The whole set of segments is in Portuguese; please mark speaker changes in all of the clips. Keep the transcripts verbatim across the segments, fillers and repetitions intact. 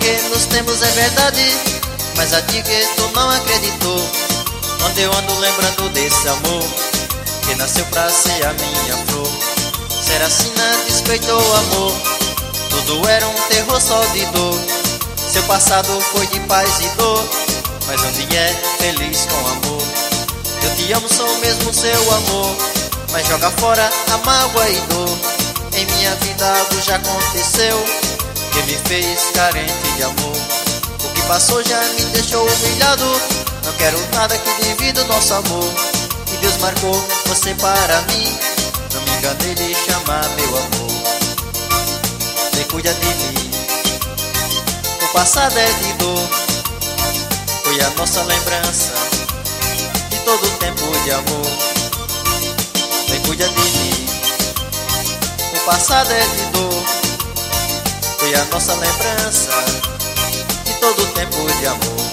Speaker 1: que nos temos é verdade, mas a ti que tu não acreditou. Quando eu ando lembrando desse amor que nasceu pra ser a minha flor. Será assim na despeito o amor, tudo era um terror só de dor. Seu passado foi de paz e dor, mas onde é feliz com amor. Eu te amo, sou mesmo seu amor, mas joga fora a mágoa e dor. Em minha vida algo já aconteceu que me fez carente de amor. O que passou já me deixou humilhado, não quero nada que divida o nosso amor. E Deus marcou você para mim, não me enganei de chamar meu amor. Vem, cuida de mim, o passado é de dor, foi a nossa lembrança de todo o tempo de amor. Vem, cuida de mim, o passado é de dor, foi a nossa lembrança de todo o tempo de amor.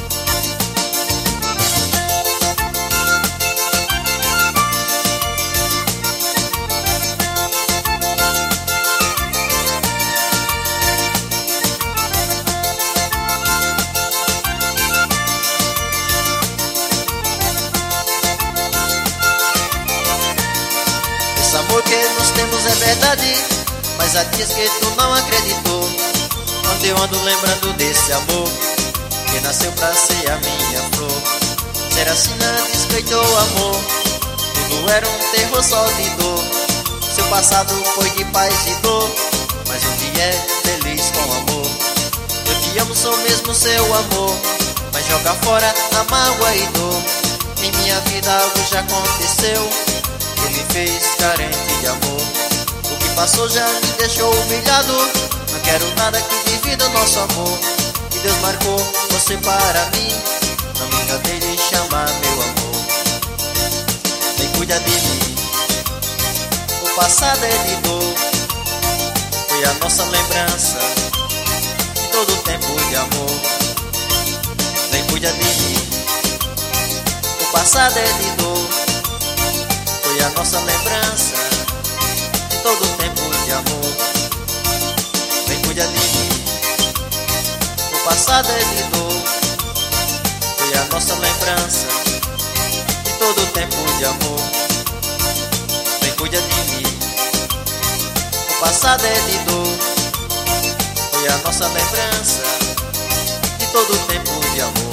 Speaker 1: Esse amor que nós temos é verdade, mas há dias que tu não acreditou. Quando eu ando lembrando desse amor que nasceu pra ser a minha flor. Será assim na despeito o amor, tudo era um terror só de dor. Seu passado foi de paz e dor, mas um dia é feliz com amor. Eu te amo, sou mesmo seu amor, mas joga fora a mágoa e dor. Em minha vida algo já aconteceu que me fez carente de amor. O que passou já me deixou humilhado, não quero nada que divida o nosso amor. E Deus marcou você para mim, não me enganei de chamar meu amor. Vem, cuida de mim, o passado é de dor, foi a nossa lembrança de todo o tempo de amor. Vem, cuida de mim, o passado é de dor, foi a nossa lembrança de todo o tempo de amor. Vem, cuida de mim, o passado é de dor, foi a nossa lembrança de todo o tempo de amor. Vem, cuida de mim, o passado é de dor, foi a nossa lembrança de todo o tempo de amor.